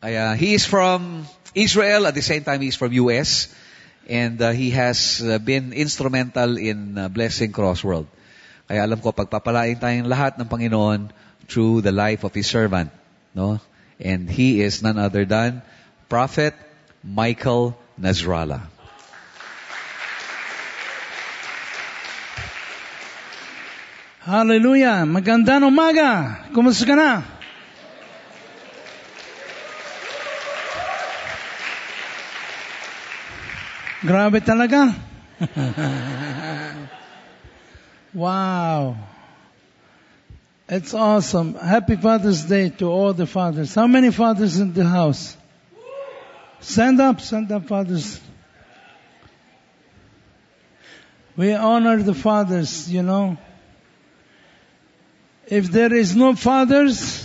He is from Israel, at the same time he's from US, and he has been instrumental in blessing Crossworld. Kaya alam ko, pagpapalain tayong lahat ng Panginoon through the life of His servant. No? And he is none other than Prophet Michael Nasrallah. Hallelujah! Magandang umaga! Kumusta ka na? Grabe talaga. Wow. It's awesome. Happy Father's Day to all the fathers. How many fathers in the house? Stand up, fathers. We honor the fathers, you know. If there is no fathers,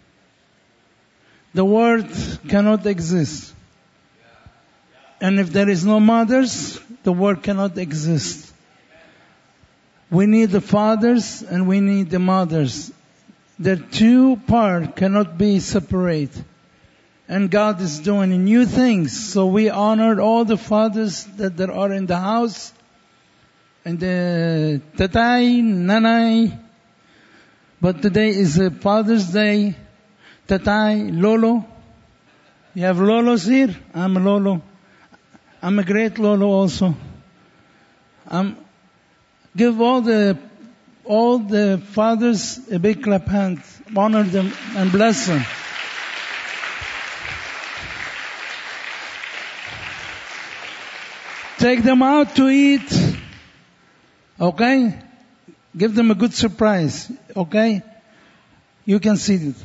the world cannot exist. And if there is no mothers, the world cannot exist. We need the fathers and we need the mothers. The two parts cannot be separate. And God is doing new things. So we honored all the fathers that there are in the house. And the tatay, nanay. But today is a Father's Day. Tatay, lolo. You have lolos here? I'm a lolo. I'm a great lolo also. Give all the fathers a big clap hand. Honor them and bless them. Take them out to eat. Okay? Give them a good surprise. Okay? You can see it.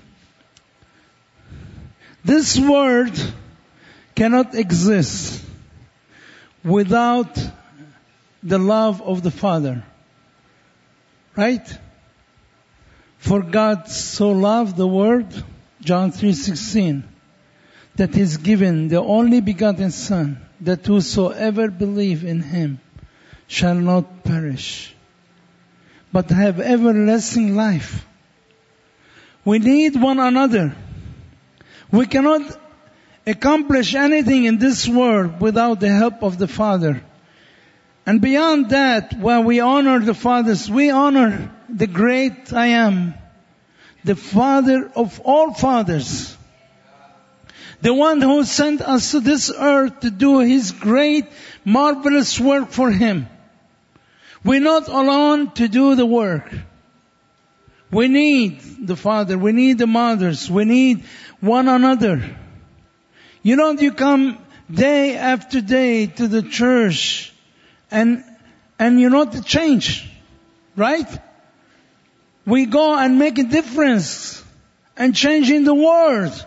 This word cannot exist without the love of the Father. Right? For God so loved the world, John 3:16, that He's given the only begotten Son, that whosoever believe in Him shall not perish, but have everlasting life. We need one another. We cannot accomplish anything in this world without the help of the Father. And beyond that, when we honor the fathers, we honor the great I Am, the Father of all fathers. The one who sent us to this earth to do His great, marvelous work for Him. We're not alone to do the work. We need the Father, we need the mothers, we need one another. You come day after day to the church and you not change, right? We go and make a difference and change in the world.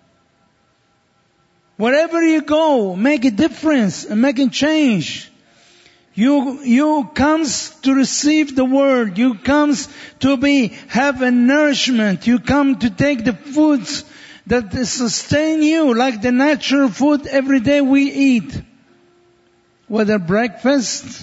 Wherever you go, make a difference and make a change. You comes to receive the word. You comes to have a nourishment. You come to take the foods that sustain you, like the natural food every day we eat. Whether breakfast,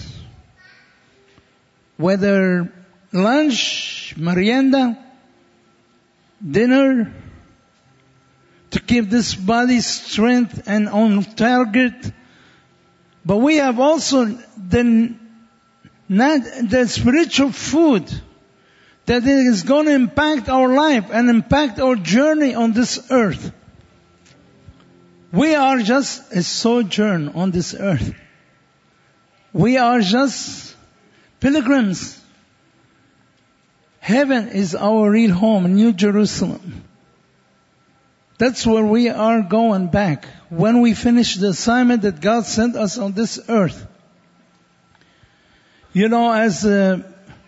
whether lunch, merienda, dinner, to keep this body strength and on target. But we have also the spiritual food that is going to impact our life and impact our journey on this earth. We are just a sojourn on this earth. We are just pilgrims. Heaven is our real home, New Jerusalem. That's where we are going back when we finish the assignment that God sent us on this earth. As the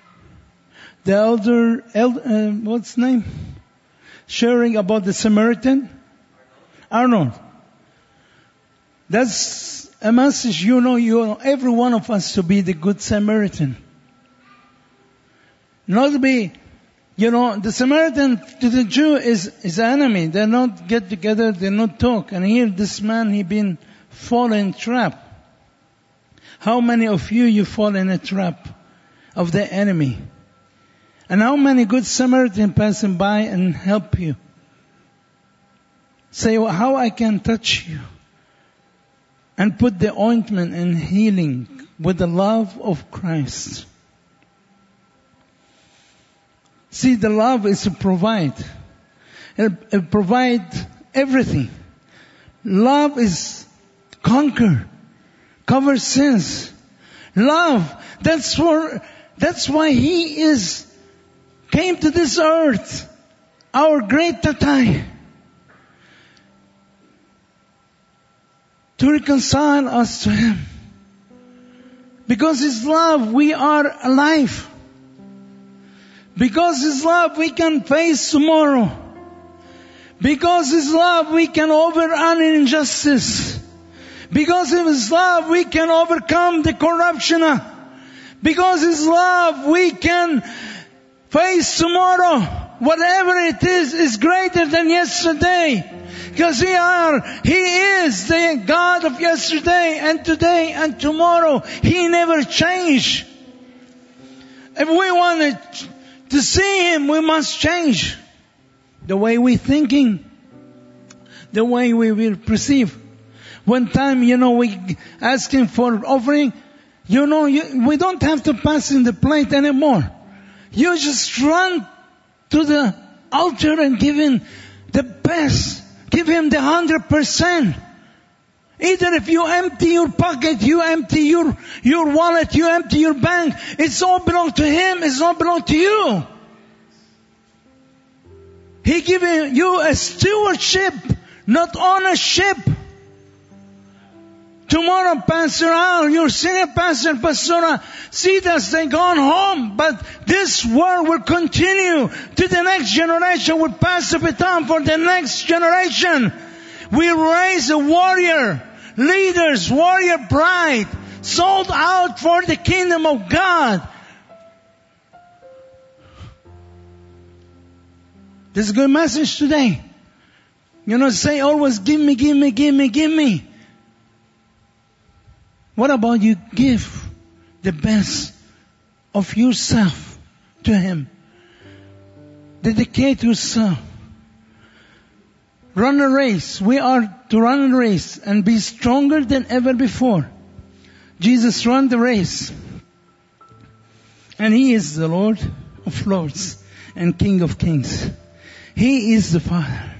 elder, what's his name? Sharing about the Samaritan? Arnold. That's a message, every one of us to be the good Samaritan. Not to be, the Samaritan to the Jew is enemy. They not get together, they not talk. And here this man, he been fallen trap. How many of you fall in a trap of the enemy? And how many good Samaritan passing by and help you? Say, well, how I can touch you and put the ointment and healing with the love of Christ. See, the love is to provide. It provides everything. Love is conquer, cover sins. Love, that's why He came to this earth, our great Tatai, to reconcile us to Him. Because His love, we are alive. Because His love, we can face tomorrow. Because His love, we can overcome injustice. Because of His love, we can overcome the corruption. Because His love, we can face tomorrow. Whatever it is greater than yesterday. Because He is the God of yesterday and today and tomorrow. He never changed. If we want to see Him, we must change the way we're thinking, the way we will perceive. One time, we asking for offering, we don't have to pass in the plate anymore. You just run to the altar and give Him the best. Give Him the 100%. Either if you empty your pocket, you empty your wallet, you empty your bank, it's all belong to Him, it's not belong to you. He giving you a stewardship, not ownership. Tomorrow, Pastor Al, your senior pastor, Pastora Cedas, they gone home. But this work will continue to the next generation. We'll pass the baton for the next generation. We raise a warrior, leaders, warrior bride, sold out for the kingdom of God. This is a good message today. Say always, give me, give me, give me, give me. What about you give the best of yourself to Him? Dedicate yourself. Run a race. We are to run a race and be stronger than ever before. Jesus ran the race. And He is the Lord of Lords and King of Kings. He is the Father.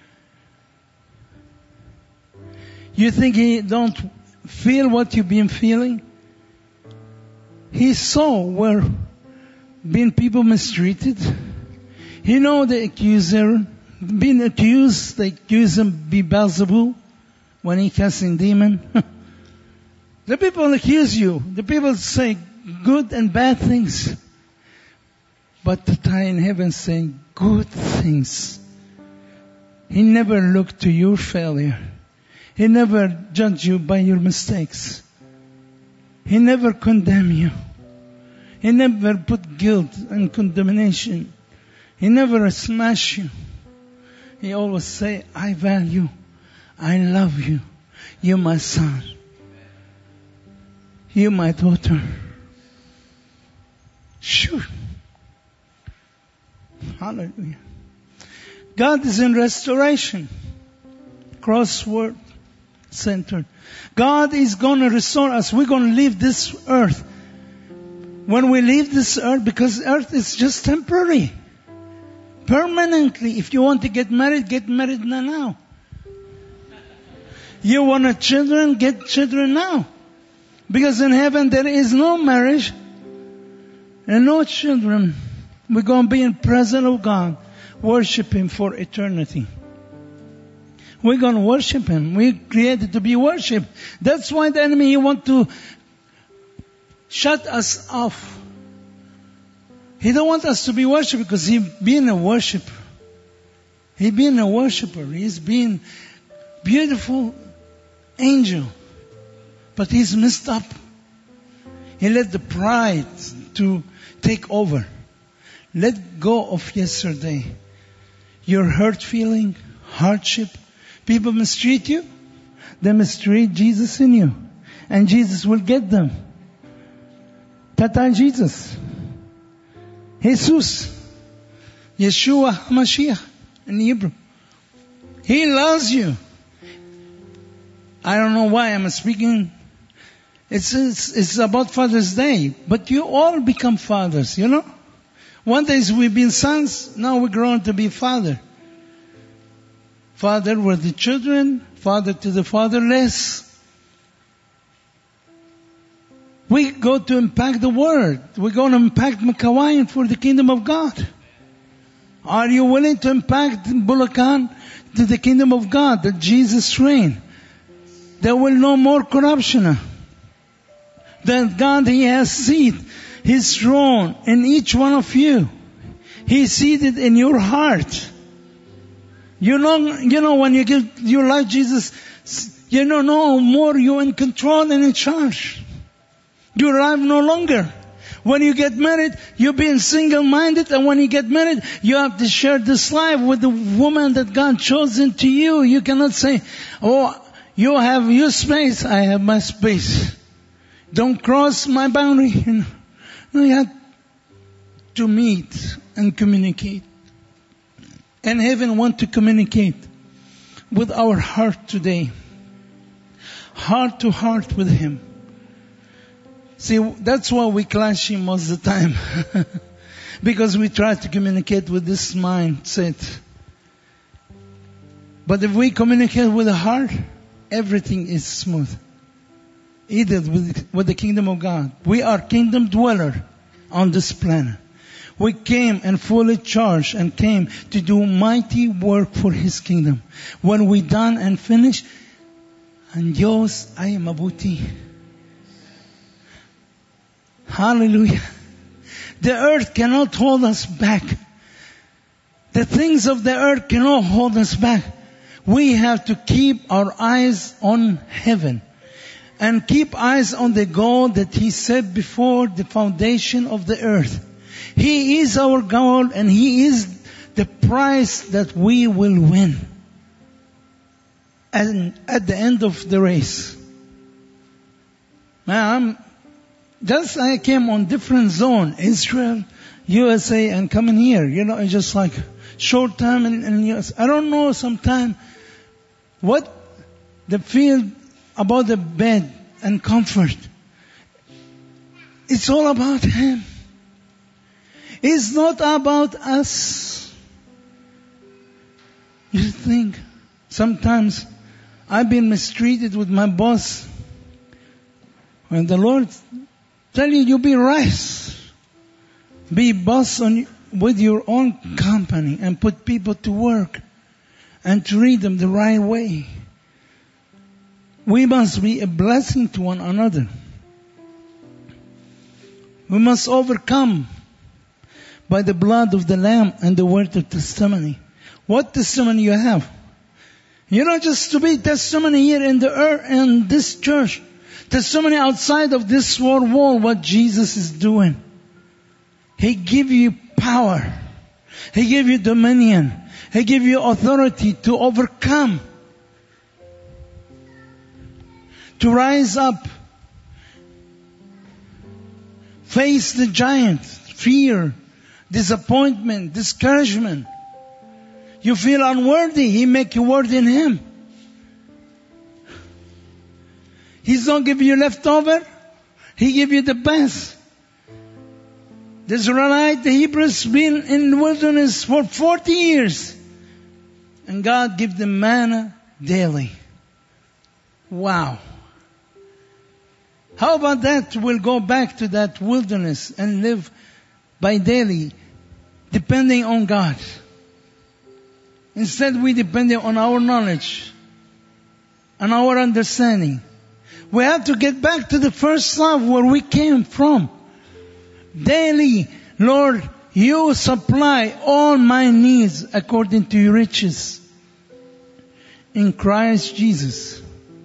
You think He don't feel what you've been feeling? He saw where being people mistreated. He know the accuser, being accused, they accuse him be Beelzebul when he casting demon. The people accuse you. The people say good and bad things. But the Tatai in heaven saying good things. He never looked to your failure. He never judged you by your mistakes. He never condemned you. He never put guilt and condemnation. He never smashed you. He always say, I value, I love you. You're my son. You're my daughter. Sure. Hallelujah. God is in restoration. Crossword centered. God is going to restore us. We're going to leave this earth. When we leave this earth, because earth is just temporary. Permanently. If you want to get married now. You want children, get children now. Because in heaven there is no marriage and no children. We're going to be in presence of God. Worship Him for eternity. We're going to worship Him. We're created to be worshipped. That's why the enemy, he wants to shut us off. He don't want us to be worshipped because He being a worshiper. He being a worshiper. He's being beautiful angel. But he's messed up. He let the pride to take over. Let go of yesterday. Your hurt feeling, hardship. People mistreat you. They mistreat Jesus in you. And Jesus will get them. Tatai Jesus. Jesus. Yeshua HaMashiach in Hebrew. He loves you. I don't know why I'm speaking. It's about Father's Day. But you all become fathers, you know. One day we've been sons, now we're grown to be father. Father with the children, father to the fatherless. We go to impact the world. We're going to impact Makawayan for the kingdom of God. Are you willing to impact Bulacan to the kingdom of God, that Jesus reign? There will no more corruption. That God, He has seated His throne in each one of you. He's seated in your heart. You know when you give your life Jesus, you know no more you're in control and in charge. Your life no longer. When you get married, you're being single-minded, and when you get married, you have to share this life with the woman that God chosen to you. You cannot say, oh, you have your space, I have my space. Don't cross my boundary. No, you have to meet and communicate. And heaven wants to communicate with our heart today. Heart to heart with Him. See, that's why we clash Him most of the time. Because we try to communicate with this mindset. But if we communicate with the heart, everything is smooth. Either with the kingdom of God. We are kingdom dweller on this planet. We came and fully charged and came to do mighty work for His kingdom. When we done and finished, and Diyos ay mabuti. Hallelujah. The earth cannot hold us back. The things of the earth cannot hold us back. We have to keep our eyes on heaven. And keep eyes on the goal that He set before the foundation of the earth. He is our goal, and He is the prize that we will win. And at the end of the race. Now, I came on different zone, Israel, USA, and coming here. You know, it's just like short time in US. I don't know sometime what the feel about the bed and comfort. It's all about Him. It's not about us. You think, sometimes I've been mistreated with my boss. When the Lord tell you be right. Be boss with your own company and put people to work and treat them the right way. We must be a blessing to one another. We must overcome by the blood of the Lamb and the word of testimony. What testimony you have? You know, just to be testimony here in the earth, in this church. Testimony outside of this wall, what Jesus is doing. He give you power. He give you dominion. He give you authority to overcome. To rise up. Face the giant. Fear. Disappointment. Discouragement. You feel unworthy. He make you worthy in Him. He's not give you leftover. He give you the best. The Israelite, the Hebrews been in the wilderness for 40 years. And God give them manna daily. Wow. How about that? We'll go back to that wilderness and live by daily, depending on God. Instead, we depend on our knowledge and our understanding. We have to get back to the first love where we came from. Daily, Lord, You supply all my needs according to Your riches in Christ Jesus.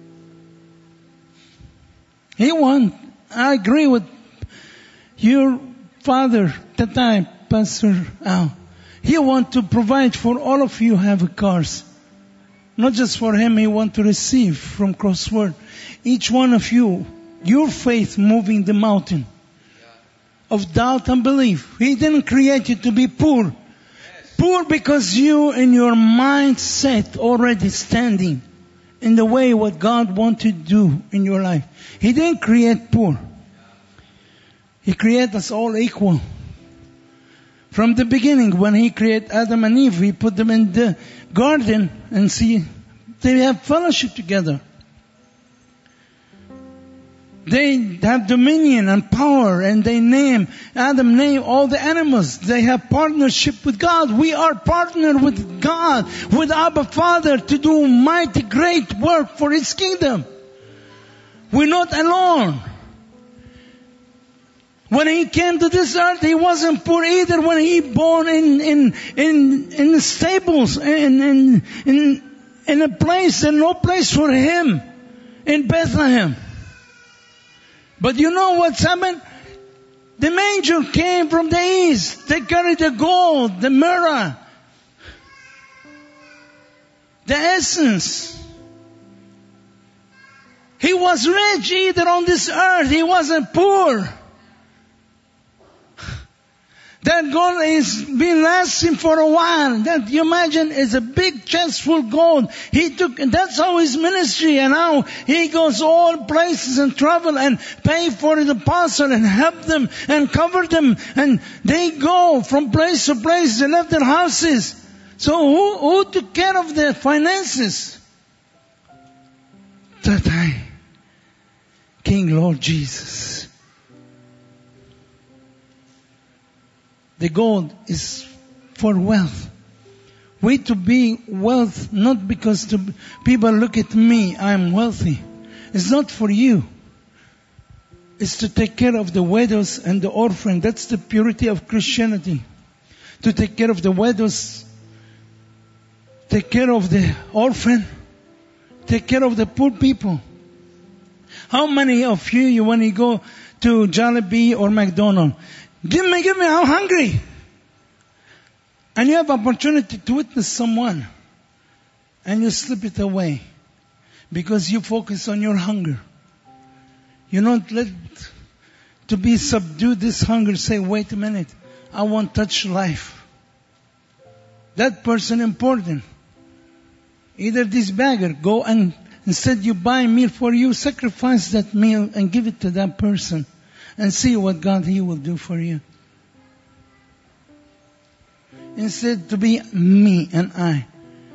I agree with your father, Tatay, Pastor Al. He want to provide for all of you who have cars. Not just for him, he want to receive from Crossword. Each one of you, your faith moving the mountain of doubt and belief. He didn't create you to be poor. Poor because you in your mindset already standing in the way what God wanted to do in your life. He didn't create poor. He created us all equal. From the beginning, when He created Adam and Eve, He put them in the garden and see, they have fellowship together. They have dominion and power, and Adam named all the animals. They have partnership with God. We are partnered with God, with Abba Father, to do mighty great work for His kingdom. We're not alone. When He came to this earth, He wasn't poor either. When He born in the stables, in a place, and no place for Him, in Bethlehem. But you know what's happened? The manger came from the east. They carried the gold, the myrrh, the essence. He was rich either on this earth. He wasn't poor. That gold is been lasting for a while. That you imagine is a big chest full of gold. That's how his ministry, and now he goes all places and travel and pay for the apostle and help them and cover them, and they go from place to place. They left their houses. So who took care of their finances? That time, King Lord Jesus. The gold is for wealth. We to be wealth, not because people look at me, I'm wealthy. It's not for you. It's to take care of the widows and the orphan. That's the purity of Christianity. To take care of the widows, take care of the orphan, take care of the poor people. How many of you, when you go to Jollibee or McDonald's, give me, I'm hungry. And you have opportunity to witness someone, and you slip it away because you focus on your hunger. You don't let to be subdued this hunger. Say, wait a minute, I want to touch life. That person important. Either this beggar, go and instead you buy a meal for you, sacrifice that meal and give it to that person. And see what God, He will do for you. Instead to be me and I.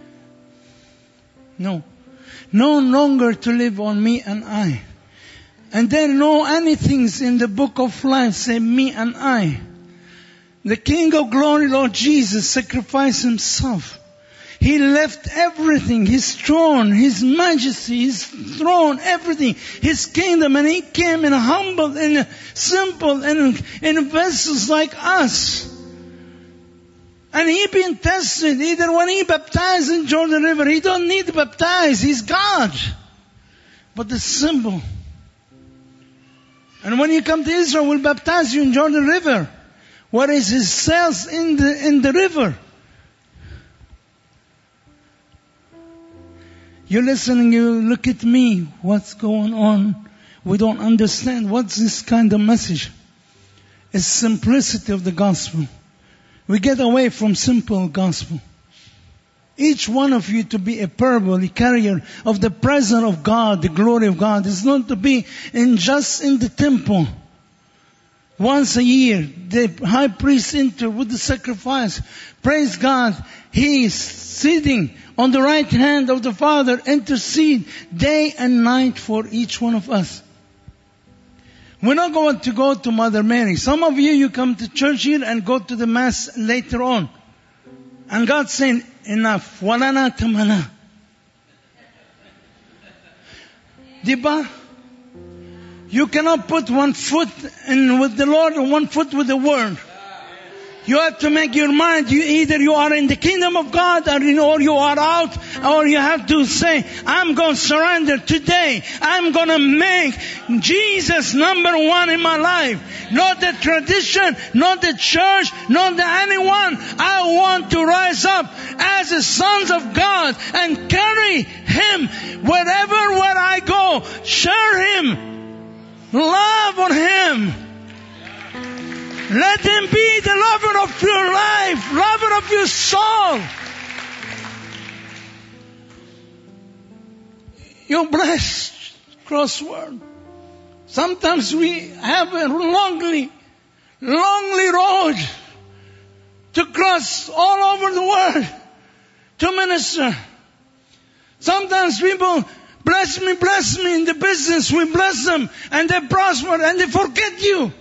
No. No longer to live on me and I. And there no anything in the book of life say me and I. The King of Glory, Lord Jesus, sacrificed Himself. He left everything, His throne, His majesty, His throne, everything, His kingdom, and He came in humble and simple and in vessels like us. And He been tested. Either when He baptized in Jordan River, He don't need to baptize, He's God. But the symbol. And when you come to Israel, we'll baptize you in Jordan River. What is His cells in the river? You listen and you look at me. What's going on? We don't understand. What's this kind of message? It's simplicity of the gospel. We get away from simple gospel. Each one of you to be a parable, a carrier of the presence of God, the glory of God. It's not to be just in the temple. Once a year, the high priest enter with the sacrifice. Praise God. He is sitting on the right hand of the Father, intercede day and night for each one of us. We're not going to go to Mother Mary. Some of you come to church here and go to the Mass later on. And God's saying, enough. Wala na tamana. Diba? You cannot put one foot in with the Lord and one foot with the world. You have to make your mind. Either you are in the kingdom of God or you are out, or you have to say, I'm going to surrender today. I'm going to make Jesus number one in my life. Not the tradition, not the church, not the anyone. I want to rise up as the sons of God and carry Him where I go. Share Him. Love on Him. Let Him be the lover of your life, lover of your soul. You're blessed, Crossword. Sometimes we have a lonely road to cross all over the world to minister. Sometimes people bless me in the business. We bless them and they prosper and they forget you.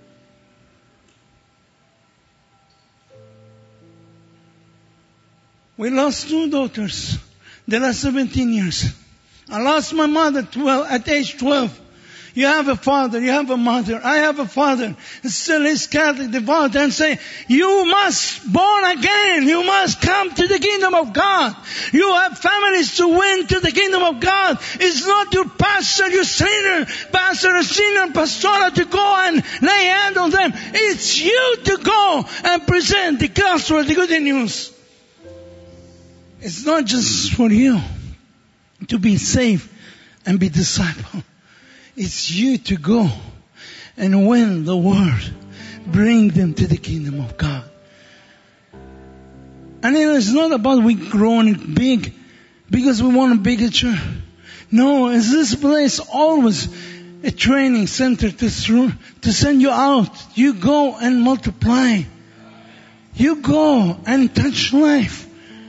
We lost 2 daughters the last 17 years. I lost my mother at age 12. You have a father, you have a mother. I have a father. Still is Catholic, devout, and say, you must born again. You must come to the kingdom of God. You have families to win to the kingdom of God. It's not your pastor, your sinner, pastor, senior pastora to go and lay hand on them. It's you to go and present the gospel, the good news. It's not just for you to be saved and be disciple. It's you to go and win the world. Bring them to the kingdom of God. And it's not about we growing big because we want a bigger church. No, is this place always a training center to send you out. You go and multiply. You go and touch life.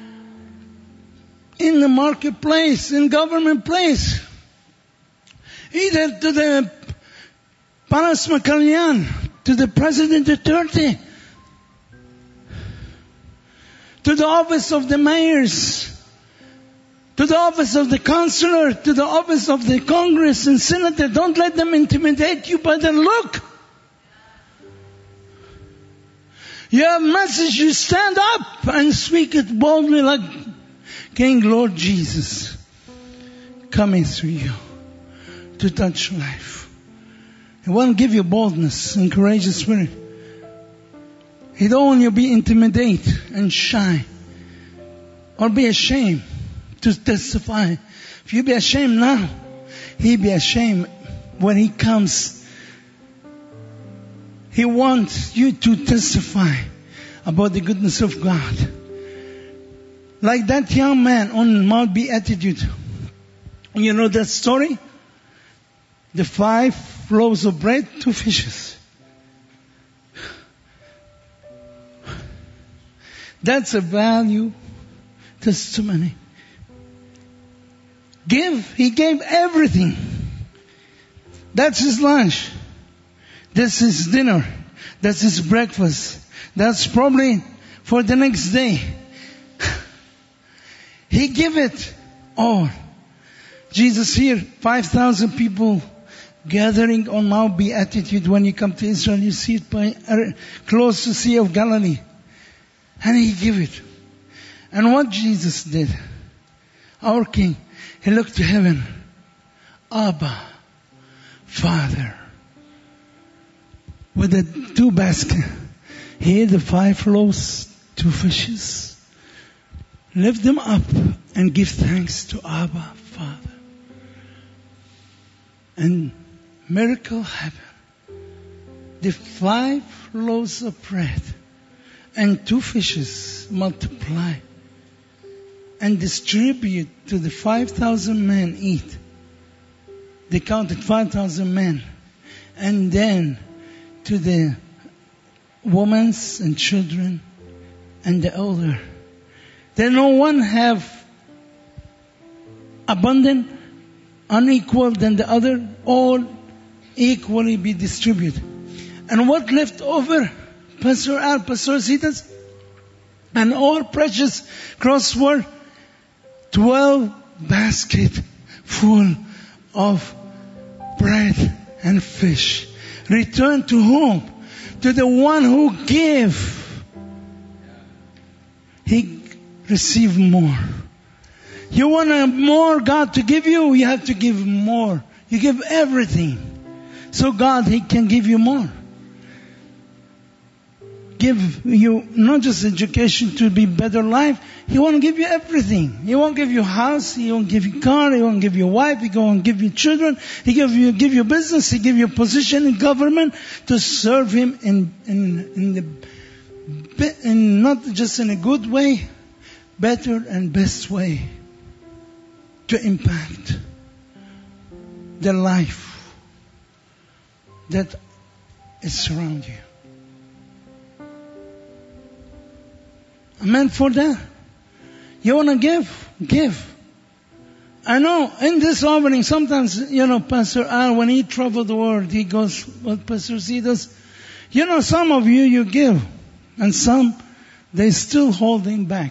In the marketplace, in government place. Either to the Palace Macallan, to the President Duterte, to the office of the mayors, to the office of the councillor, to the office of the Congress and Senator. Don't let them intimidate you by their look. You have message, you stand up and speak it boldly like King Lord Jesus coming through you to touch life. He won't give you boldness and courageous spirit. He don't want you to be intimidated and shy or be ashamed to testify. If you be ashamed now, He be ashamed when He comes. He wants you to testify about the goodness of God. Like that young man on Mount Beatitude. You know that story? The 5 loaves of bread, 2 fishes. That's a value testimony. He gave everything. That's his lunch. That's his dinner. That's his breakfast. That's probably for the next day. He gave it all. Jesus here, 5,000 people gathering on Mount Beatitude. When you come to Israel, you see it close to Sea of Galilee. And He gave it. And what Jesus did, our King, He looked to heaven. Abba, Father. With the 2 baskets. He had the 5 loaves, 2 fishes. Lift them up and give thanks to Abba, Father. And miracle happened. The 5 loaves of bread and 2 fishes multiply and distribute to the 5,000 men eat. They counted 5,000 men. And then to the women and children and the elder. Then no one have abundant, unequal than the other. All equally be distributed. And what left over, Pastor Al, Pastor Citas, and all precious Crossword, 12 baskets full of bread and fish. Return to whom? To the one who gave. He received more. You want more God to give you? You have to give more. You give everything. So God, He can give you more. give you not just education to be better life. He won't give you everything. He won't give you house. He won't give you car. He won't give you wife. He won't give you children. He give you business. He give you position in government to serve Him in not just in a good way, better and best way to impact the life that is around you. Amen for that. You want to give? Give. I know in this offering, sometimes, Pastor Al, when he traveled the world, he goes, what Pastor C does, some of you give, and some, they still holding back.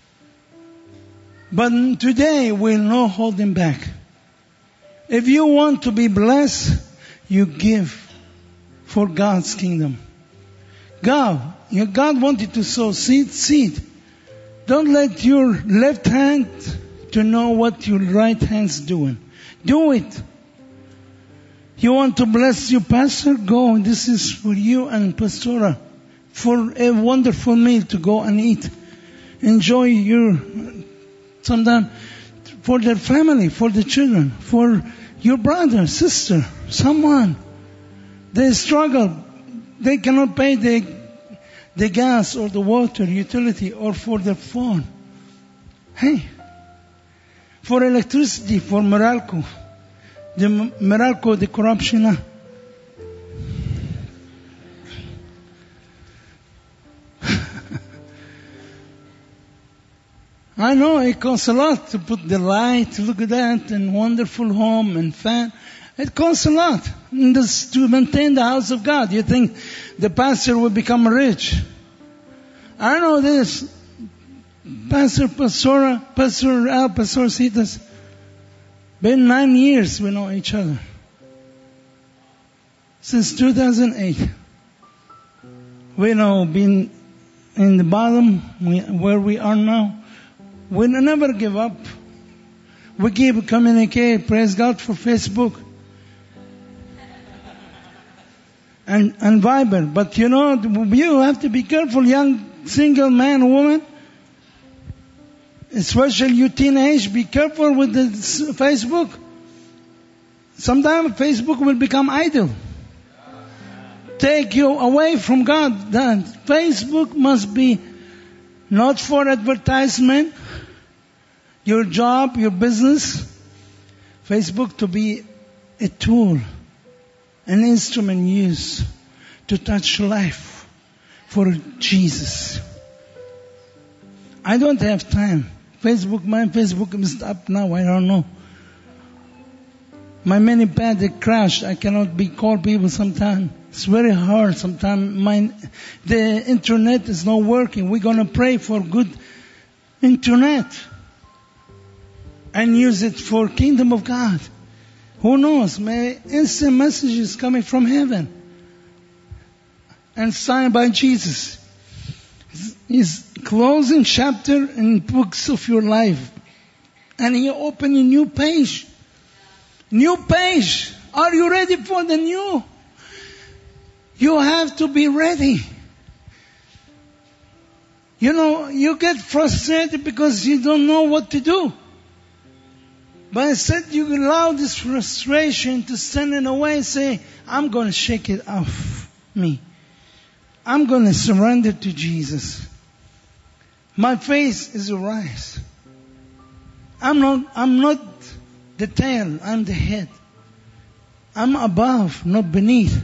But today, we're not holding back. If you want to be blessed, you give for God's kingdom. God wanted to sow seed. Don't let your left hand to know what your right hand's doing. Do it. You want to bless your pastor? Go. This is for you and Pastora. For a wonderful meal to go and eat. Enjoy sometime for their family, for the children, for your brother, sister, someone. They struggle. They cannot pay the gas or the water, utility, or for their phone. Hey, for electricity, for Meralco. The corruption. I know it costs a lot to put the light, look at that, and wonderful home and fan. It costs a lot to maintain the house of God. You think the pastor will become rich? I know this. Pastor Al, Pastor Citas, been 9 years we know each other. Since 2008. We know been in the bottom where we are now. We never give up. We keep communicate. Praise God for Facebook and Viber. But you have to be careful, young single man, woman. Especially you teenage, be careful with the Facebook. Sometimes Facebook will become idol. Take you away from God. Then Facebook must be not for advertisement, your job, your business. Facebook to be a tool, an instrument used to touch life for Jesus. I don't have time. My Facebook is up now, I don't know. My mini pad, it crashed. I cannot call people sometimes. It's very hard sometimes. The internet is not working. We're going to pray for good internet and use it for kingdom of God. Who knows? May instant messages coming from heaven and signed by Jesus. His closing chapter in books of your life. And He opened a new page. New page. Are you ready for the new? You have to be ready. You get frustrated because you don't know what to do. But instead you allow this frustration to stand in the way and say, I'm going to shake it off me. I'm going to surrender to Jesus. My faith is a rise. I'm not the tail, I'm the head. I'm above, not beneath.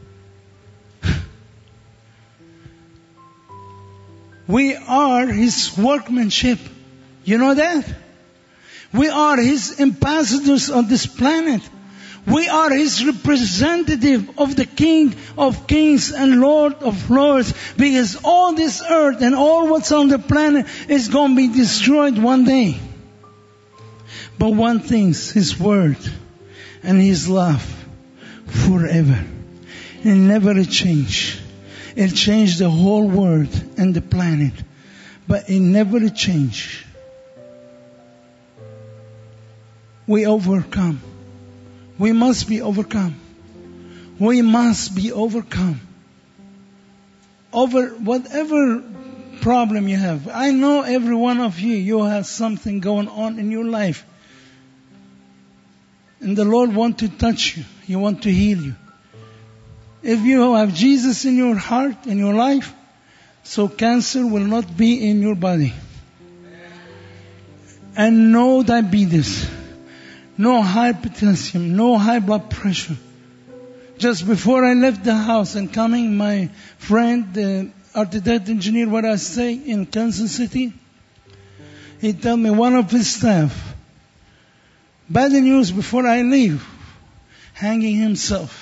We are His workmanship. You know that? We are His ambassadors on this planet. We are His representative of the King of Kings and Lord of Lords. Because all this earth and all what's on the planet is going to be destroyed one day. But one thing, His Word and His love forever. It never change. It changed the whole world and the planet. But it never change. We overcome. We must be overcome. We must be overcome. over whatever problem you have. I know every one of you have something going on in your life. And the Lord wants to touch you. He wants to heal you. If you have Jesus in your heart, in your life, so cancer will not be in your body. And no diabetes, no hypertension, no high blood pressure. Just before I left the house and coming, my friend, the architect engineer where I stay in Kansas City, he told me one of his staff, bad news before I leave, hanging himself.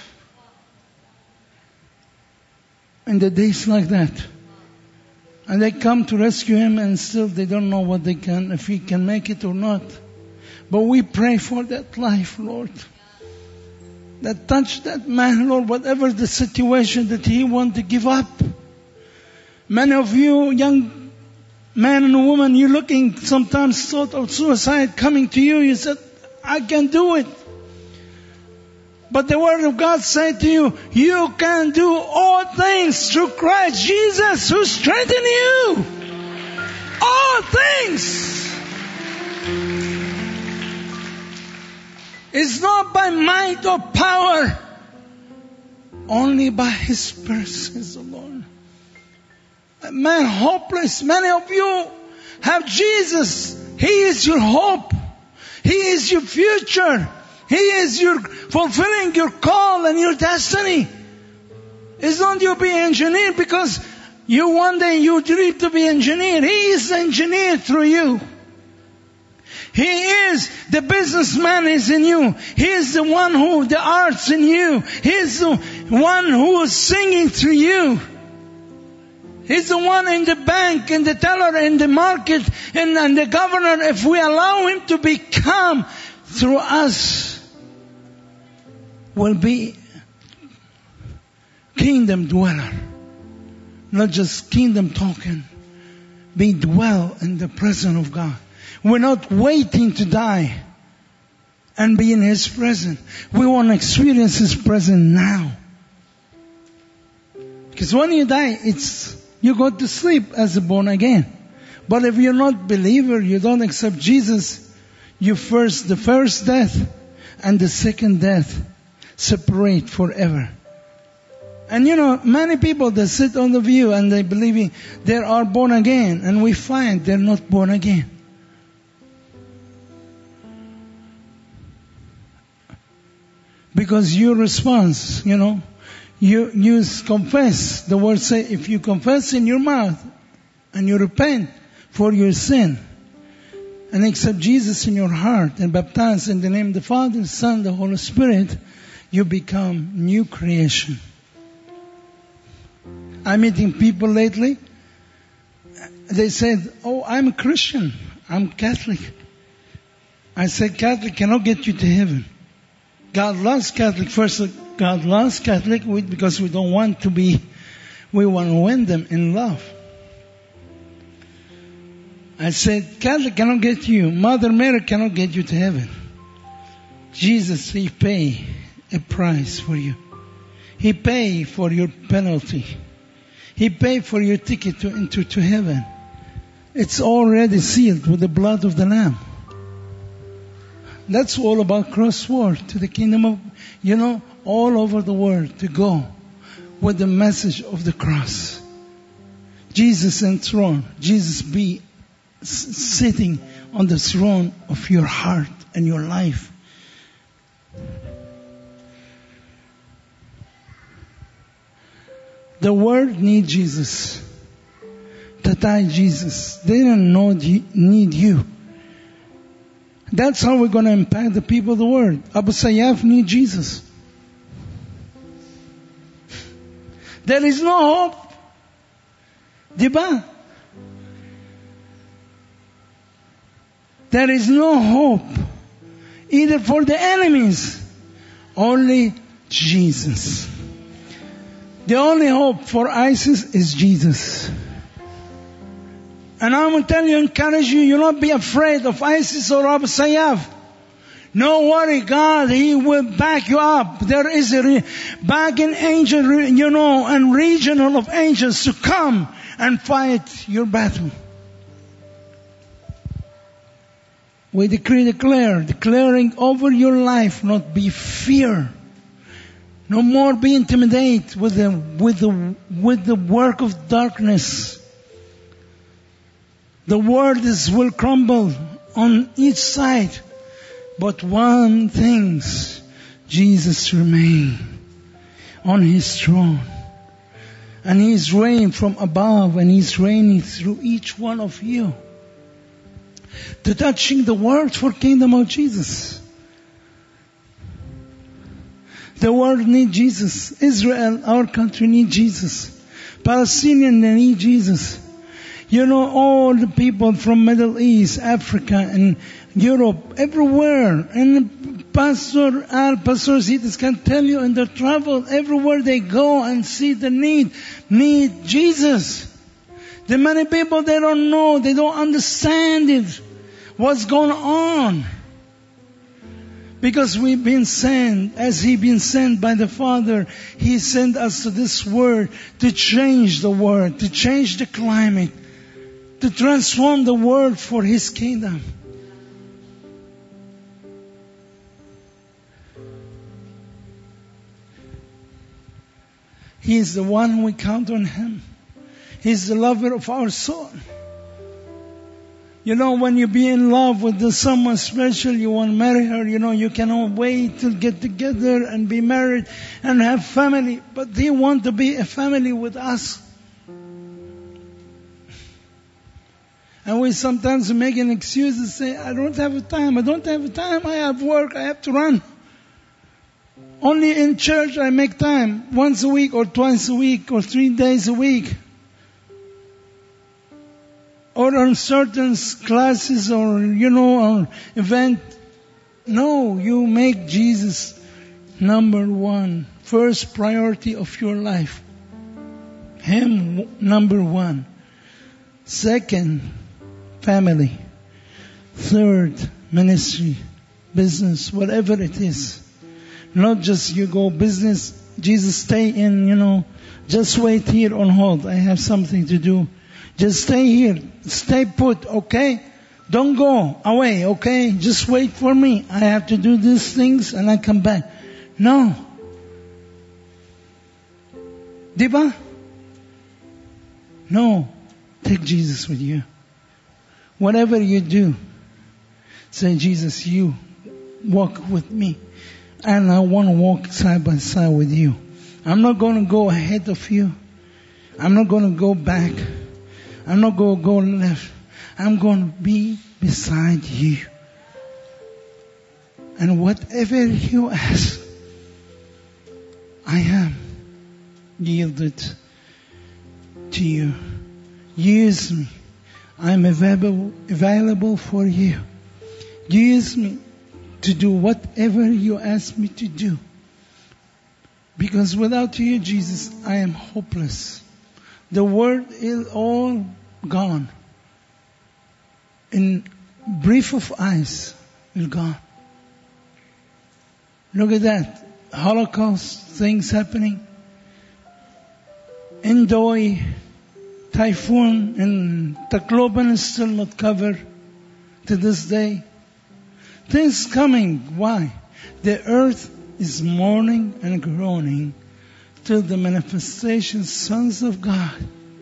In the days like that. And they come to rescue him and still they don't know what they can, if he can make it or not. But we pray for that life, Lord. That touch that man, Lord, whatever the situation that he wants to give up. Many of you young men and women, you're looking sometimes thought of suicide coming to you. You said, I can do it. But the Word of God said to you, you can do all things through Christ Jesus who strengthens you. All things. It's not by might or power, only by His Spirit, says the Lord. Man, hopeless. Many of you have Jesus. He is your hope. He is your future. He is your fulfilling your call and your destiny. It's not you be engineer because you one day you dream to be engineer. He is engineer through you. He is the businessman is in you. He is the one who the arts in you. He is the one who is singing through you. He's the one in the bank, in the teller, in the market, and the governor. If we allow Him to become through us, will be kingdom dweller. Not just kingdom talking. Be dwell in the presence of God. We're not waiting to die and be in His presence. We want to experience His presence now. Because when you die, you go to sleep as a born again. But if you're not believer, you don't accept Jesus, the first death and the second death separate forever. And many people that sit on the view and they believe they are born again, and we find they're not born again. Because your response, you confess. The word say, if you confess in your mouth and you repent for your sin and accept Jesus in your heart and baptize in the name of the Father, Son, the Holy Spirit, you become new creation. I'm meeting people lately. They said, oh, I'm a Christian. I'm Catholic. I said, Catholic cannot get you to heaven. God loves Catholic. First, God loves Catholic because we don't want to be, we want to win them in love. I said, Catholic cannot get you. Mother Mary cannot get you to heaven. Jesus, He paid a price for you. He paid for your penalty. He paid for your ticket to heaven. It's already sealed with the blood of the Lamb. That's all about crossword to the kingdom of, all over the world to go with the message of the cross. Jesus enthroned. Jesus be sitting on the throne of your heart and your life. The world needs Jesus. Tatai Jesus. They don't need you. That's how we're going to impact the people of the world. Abu Sayyaf need Jesus. There is no hope. Diba? There is no hope. Either for the enemies. Only Jesus. The only hope for ISIS is Jesus. And I'm going to tell you, encourage you, you not be afraid of ISIS or Abu Sayyaf. No worry, God, He will back you up. There is a bagging angel, and regional of angels to come and fight your battle. We declaring over your life, not be fear. No more be intimidated with the work of darkness. The world will crumble on each side. But one thing, Jesus remains on His throne. And He's reigning from above, and He's reigning through each one of you. To touching the world for kingdom of Jesus. The world needs Jesus. Israel, our country, needs Jesus. Palestinians, they need Jesus. All the people from Middle East, Africa, and Europe, everywhere. And Pastor Zitas can tell you in their travel, everywhere they go and see the need Jesus. The many people, they don't know, they don't understand it. What's going on? Because we've been sent, as He's been sent by the Father, He sent us to this world to change the world, to change the climate, to transform the world for His kingdom. He is the one we count on Him. He's the lover of our soul. When you be in love with someone special, you want to marry her, you cannot wait to get together and be married and have family. But they want to be a family with us. And we sometimes make an excuse and say, I don't have time, I have work, I have to run. Only in church I make time, once a week or twice a week or 3 days a week. Or on certain classes or, or event. No, you make Jesus number one, first priority of your life. Him number one. Second, family. Third, ministry, business, whatever it is. Not just you go business, Jesus stay in, just wait here on hold. I have something to do. Just stay here. Stay put, okay? Don't go away, okay? Just wait for me. I have to do these things and I come back. No. Diba? No. Take Jesus with you. Whatever you do, say, Jesus, you walk with me. And I want to walk side by side with you. I'm not going to go ahead of you. I'm not going to go back. I'm not going to go left. I'm going to be beside you. And whatever you ask, I am yielded to you. Use me. I'm available for you. Use me to do whatever you ask me to do. Because without you, Jesus, I am hopeless. The word is all gone. In brief of eyes, is gone. Look at that. Holocaust, things happening. Indoi, typhoon in Tacloban is still not covered to this day. Things coming. Why? The earth is mourning and groaning till the manifestation sons of God.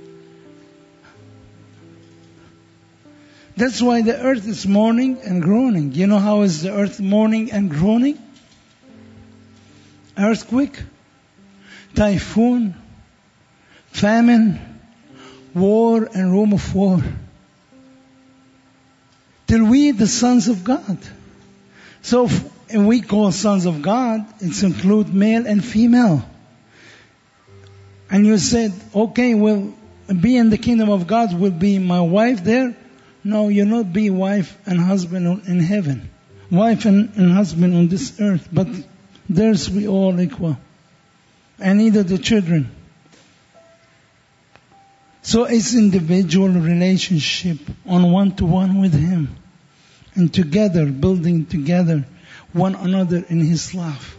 That's why the earth is mourning and groaning. You know how is the earth mourning and groaning? Earthquake, typhoon, famine, war and rumor of war. Till we, the sons of God. So, and we call sons of God, it's include male and female. And you said, okay, well, be in the kingdom of God, will be my wife there? No, you'll not be wife and husband in heaven. Wife and husband on this earth, but there's we all equal. And either the children. So it's individual relationship on one-to-one with Him. And together, building together. one another in His love.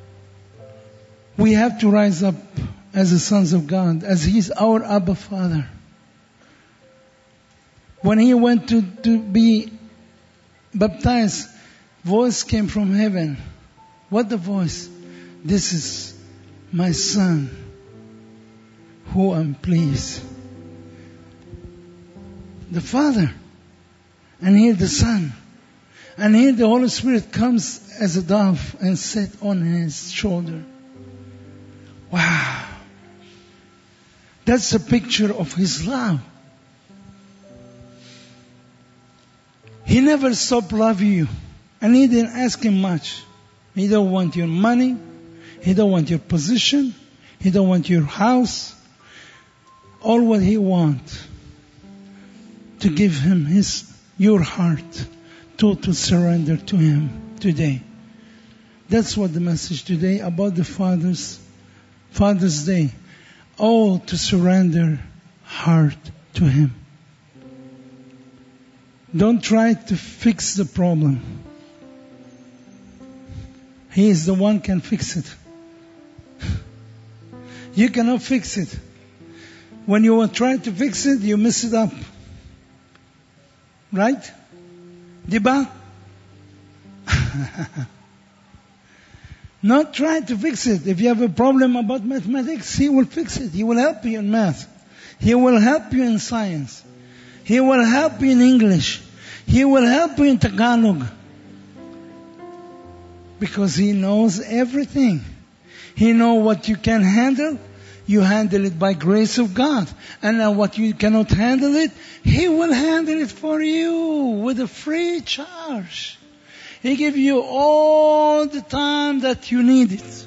We have to rise up as the sons of God, as He's our Abba Father. When He went to be baptized, voice came from heaven. What the voice? This is my Son, who I'm pleased. The Father, and here the Son, and here the Holy Spirit comes as a dove and sat on His shoulder. Wow. That's a picture of His love. He never stopped loving you. And He didn't ask Him much. He don't want your money. He don't want your position. He don't want your house. All what He wants, to give Him your heart, total surrender to Him today. That's what the message today about the Father's Day. All to surrender heart to Him. Don't try to fix the problem. He is the one can fix it. You cannot fix it. When you try to fix it, you mess it up. Right? Diba? Not try to fix it. If you have a problem about mathematics, He will fix it. He will help you in math. He will help you in science. He will help you in English. He will help you in Tagalog. Because He knows everything. He knows what you can handle. You handle it by grace of God. And now what you cannot handle it, He will handle it for you with a free charge. He gives you all the time that you need it.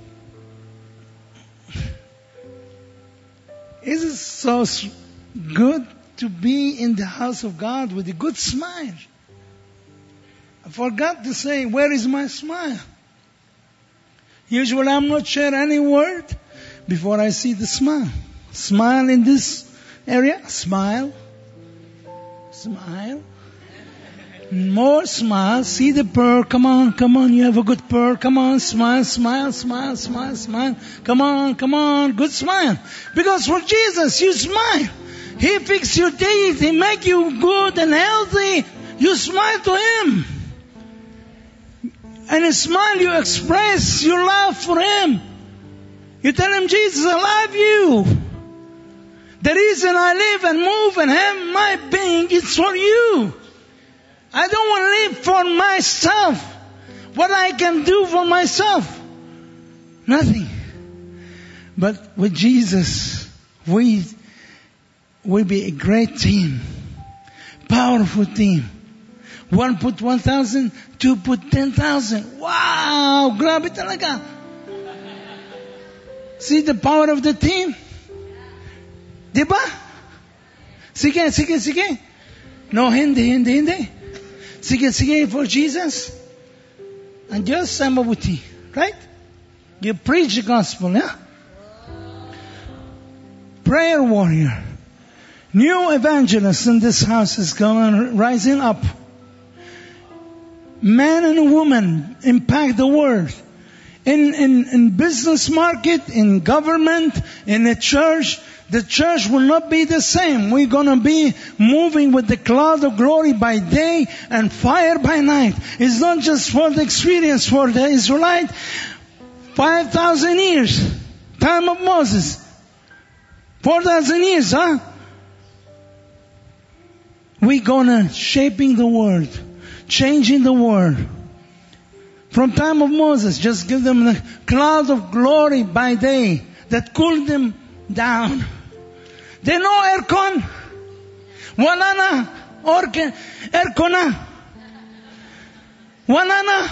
Isn't it so good to be in the house of God with a good smile? I forgot to say, where is my smile? Usually I'm not share any word before I see the smile. Smile in this area. Smile. Smile. More smile. See the purr. Come on. You have a good purr. Come on. Smile. Come on. Good smile. Because for Jesus, you smile. He fix your teeth. He make you good and healthy. You smile to Him. And a smile, you express your love for Him. You tell Him, Jesus, I love you. The reason I live and move and have my being is for you. I don't want to live for myself. What I can do for myself? Nothing. But with Jesus, we will be a great team. Powerful team. One put 1,000, two put 10,000. Wow! Grabe talaga. See the power of the team? Diba? Sige. No, hindi. Sige, for Jesus. And Diyos ay mabuti. Right? You preach the gospel, yeah? Prayer warrior. New evangelists in this house is rising up. Men and women impact the world. In business market, in government, in the church will not be the same. We're going to be moving with the cloud of glory by day and fire by night. It's not just for the experience for the Israelite. 5,000 years. Time of Moses. 4,000 years, huh? We're going to shaping the world. Changing the world. From time of Moses, just give them the cloud of glory by day that cooled them down. They know aircon. Wala na. Aircon na. Wala na.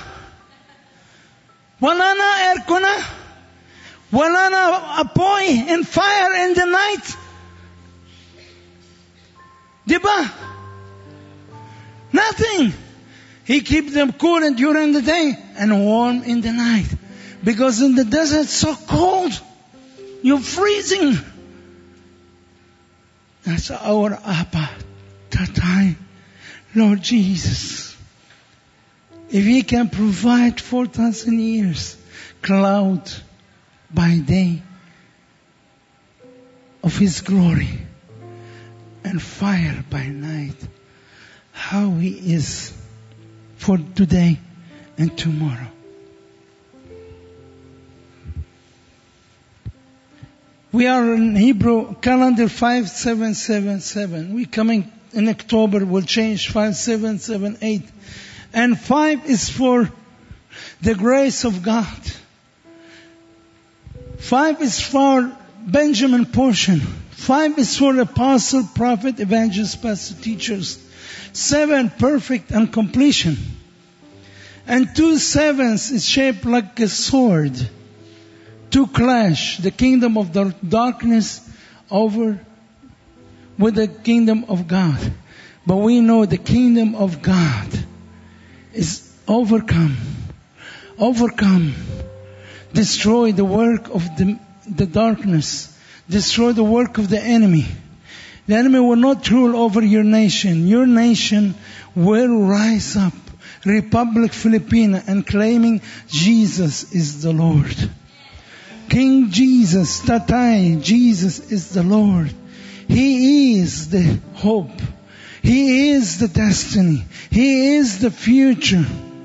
Aircon na. Wala na apoy and fire in the night. Diba? Nothing. He keeps them cool during the day and warm in the night. Because in the desert it's so cold. You're freezing. That's our Abba, Tatai, Lord Jesus. If He can provide 4,000 years, cloud by day of His glory and fire by night, how He is for today and tomorrow. We are in Hebrew calendar 5777. We coming in October, we'll change 5778. And 5 is for the grace of God. 5 is for Benjamin portion. 5 is for apostle, prophet, evangelist, pastor, teachers. 7, perfect and completion. And 2 7s is shaped like a sword to clash the kingdom of the darkness over with the kingdom of God. But we know the kingdom of God is overcome, destroy the work of the darkness, destroy the work of the enemy. The enemy will not rule over your nation. Your nation will rise up, Republic Filipina, and claiming Jesus is the Lord. King Jesus, Tatay, Jesus is the Lord. He is the hope. He is the destiny. He is the future.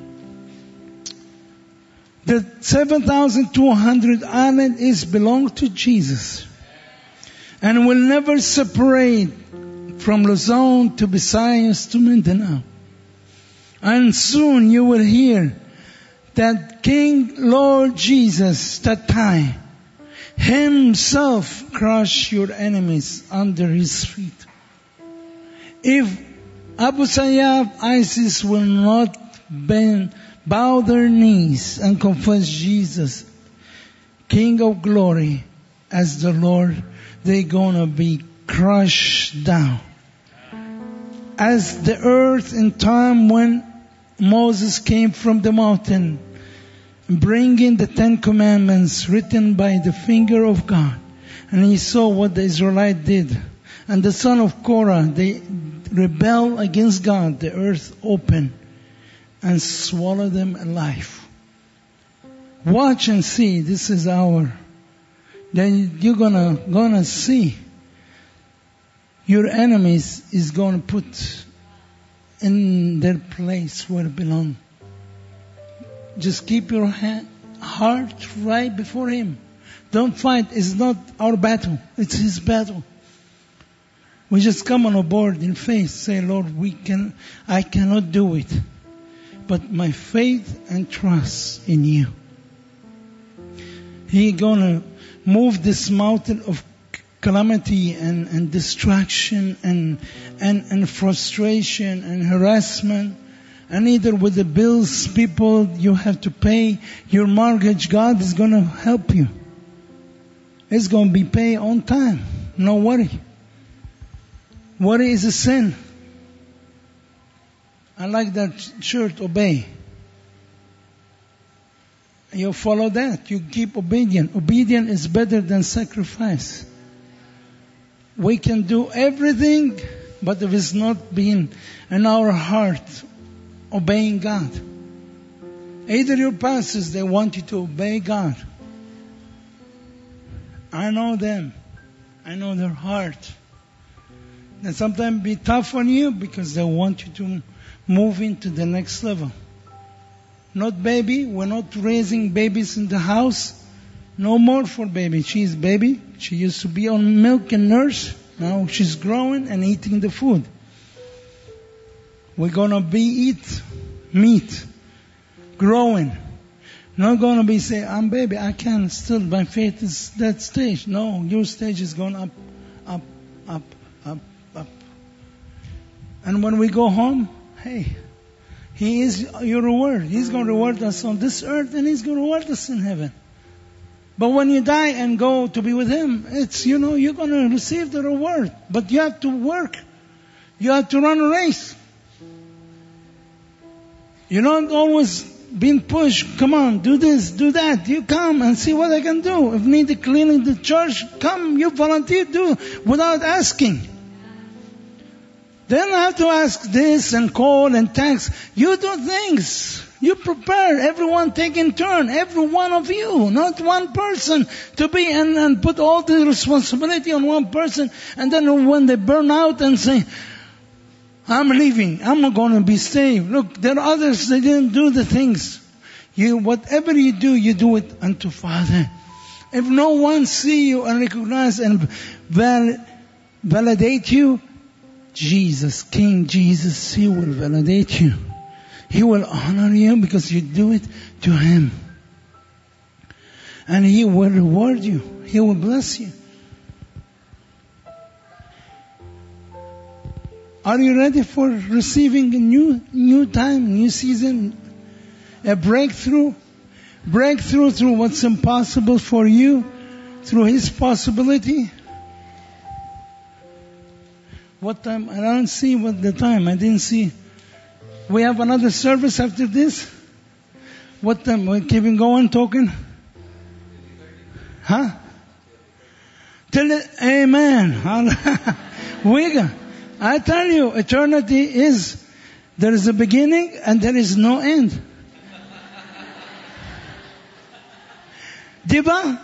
The 7,200 island is belong to Jesus. And will never separate from Luzon to Visayas to Mindanao. And soon you will hear that King Lord Jesus, Tatay, Himself crush your enemies under His feet. If Abu Sayyaf, ISIS will not bow their knees and confess Jesus, King of glory, as the Lord, they're gonna be crushed down. As the earth in time when Moses came from the mountain, bringing the 10 Commandments written by the finger of God. And he saw what the Israelites did. And the son of Korah, they rebelled against God. The earth opened and swallowed them alive. Watch and see. This is our. Then you're gonna see your enemies is gonna put in their place where it belongs. Just keep your heart right before Him. Don't fight. It's not our battle. It's His battle. We just come on board in faith. Say, Lord, I cannot do it. But my faith and trust in You. He gonna move this mountain of calamity and distraction and frustration and harassment. And either with the bills, people you have to pay, your mortgage, God is going to help you. It's going to be paid on time. No worry. Worry is a sin. I like that shirt, obey. You follow that. You keep obedient. Obedience is better than sacrifice. We can do everything, but if it's not being in our heart, obeying God. Either your pastors, they want you to obey God. I know them. I know their heart. They sometimes be tough on you because they want you to move into the next level. Not baby. We're not raising babies in the house. No more for baby. She's baby. She used to be on milk and nurse. Now she's growing and eating the food. We're gonna eat meat, growing. Not gonna be say, I'm baby, I can still, my faith is that stage. No, your stage is going up, up, up, up, up. And when we go home, hey, He is your reward. He's gonna reward us on this earth and He's gonna reward us in heaven. But when you die and go to be with Him, it's, you're gonna receive the reward. But you have to work. You have to run a race. You're not always being pushed. Come on, do this, do that. You come and see what I can do. If need cleaning the church, come, you volunteer, do without asking. Then I have to ask this and call and text. You do things. You prepare. Everyone take in turn. Every one of you. Not one person to be and put all the responsibility on one person. And then when they burn out and say, I'm leaving. I'm not going to be saved. Look, there are others that didn't do the things. Whatever you do it unto Father. If no one see you and recognize and validate you, Jesus, King Jesus, He will validate you. He will honor you because you do it to Him. And He will reward you. He will bless you. Are you ready for receiving a new time, new season? A breakthrough? Breakthrough through what's impossible for you, through His possibility. What time? I don't see what the time. I didn't see. We have another service after this? What time? We're keeping going, talking? Huh? Amen. I tell you, eternity there is a beginning and there is no end. Diba?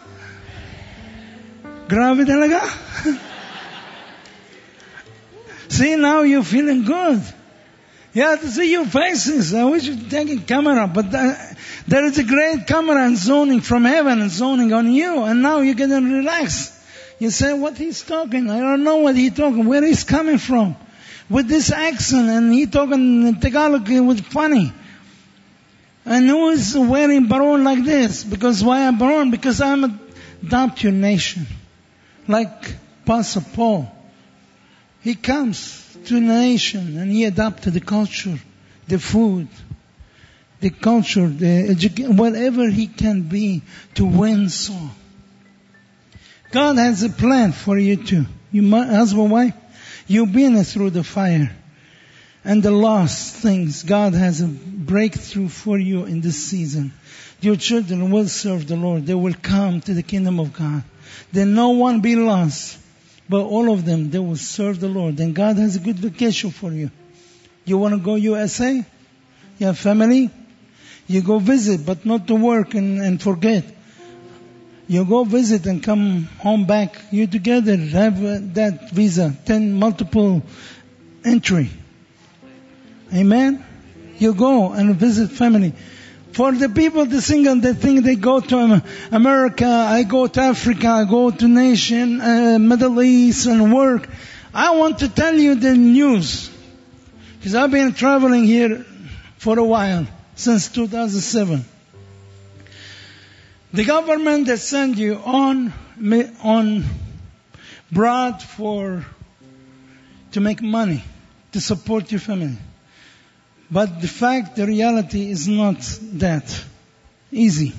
Grabe talaga. See, now you're feeling good. You have to see your faces. I wish you'd take a camera, but there is a great camera and zoning from heaven and zoning on you, and now you're getting relaxed. You say, what he's talking? I don't know what he's talking. Where he's coming from? With this accent, and he talking in Tagalog with funny. And who is wearing baron like this? Because why I'm baron? Because I'm adopt your nation. Like Apostle Paul. He comes to a nation and he adapted the culture, the food, the culture, the education, whatever he can be to win soul. God has a plan for you too. Husband, wife, you've been through the fire and the lost things. God has a breakthrough for you in this season. Your children will serve the Lord. They will come to the kingdom of God. Then no one be lost. But all of them, they will serve the Lord. And God has a good vacation for you. You want to go USA? You have family? You go visit, but not to work and forget. You go visit and come home back. You together have that visa, 10 multiple entry. Amen? You go and visit family. For the people, the single, they think they go to America, I go to Africa, I go to nation, Middle East and work. I want to tell you the news. Because I've been traveling here for a while, since 2007. The government that send you on abroad to make money, to support your family. But the reality is not that easy.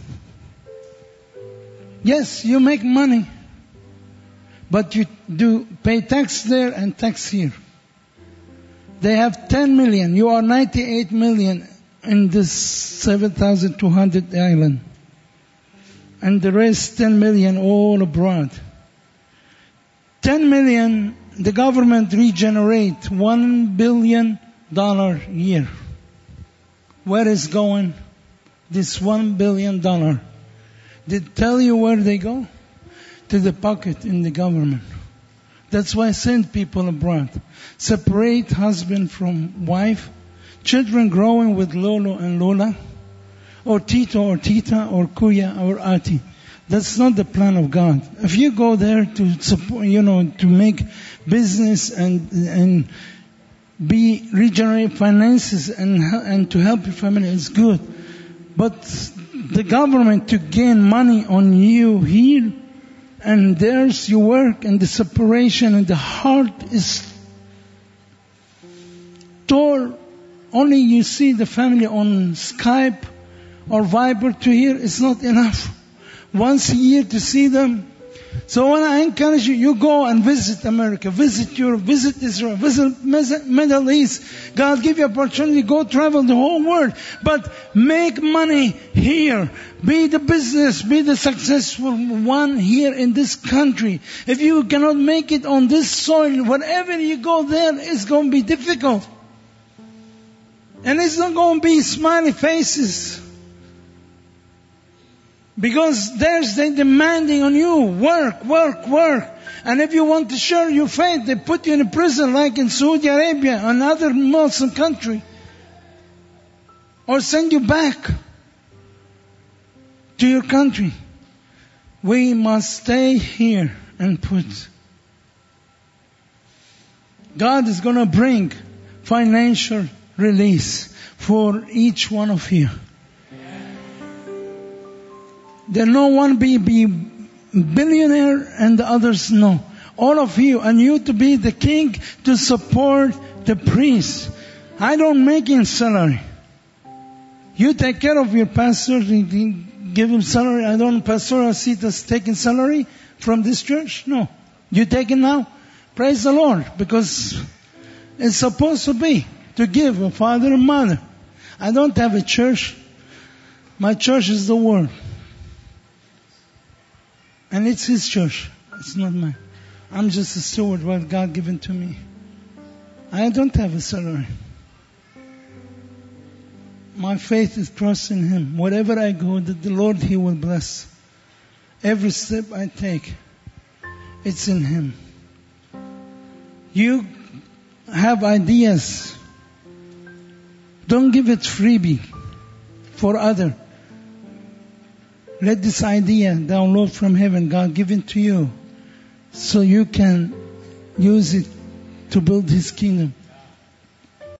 Yes, you make money, but you do pay tax there and tax here. They have 10 million. You are 98 million in this 7,200 island. And the rest 10 million all abroad. 10 million, the government regenerate $1 billion a year. Where is going this $1 billion? They tell you where they go? To the pocket in the government. That's why I send people abroad. Separate husband from wife. Children growing with Lolo and Lola. Or Tito or Tita or Kuya or Ati. That's not the plan of God. If you go there to support, to make business and regenerate finances and to help your family is good. But the government to gain money on you here and there's your work and the separation and the heart is tore. Only you see the family on Skype or Viber to hear, it's not enough. Once a year to see them, So when I encourage you, you go and visit America, visit Europe, visit Israel, visit Middle East. God give you opportunity, go travel the whole world. But make money here. Be the business, be the successful one here in this country. If you cannot make it on this soil, wherever you go there, it's going to be difficult. And it's not going to be smiley faces. Because there's the demanding on you, work, work, work. And if you want to share your faith, they put you in a prison like in Saudi Arabia, another Muslim country. Or send you back to your country. We must stay here and put. God is going to bring financial release for each one of you. There no one be billionaire and the others no. All of you, and you to be the king to support the priest. I don't make him salary. You take care of your pastor, give him salary. I don't pastoral seat as taking salary from this church. No. You take it now? Praise the Lord, because it's supposed to be to give a father and mother. I don't have a church. My church is the world. And it's His church. It's not mine. I'm just a steward, what God given to me. I don't have a salary. My faith is trust in Him. Wherever I go, the Lord, He will bless. Every step I take, it's in Him. You have ideas. Don't give it freebie for other. Let this idea download from heaven, God give it to you, so you can use it to build His kingdom.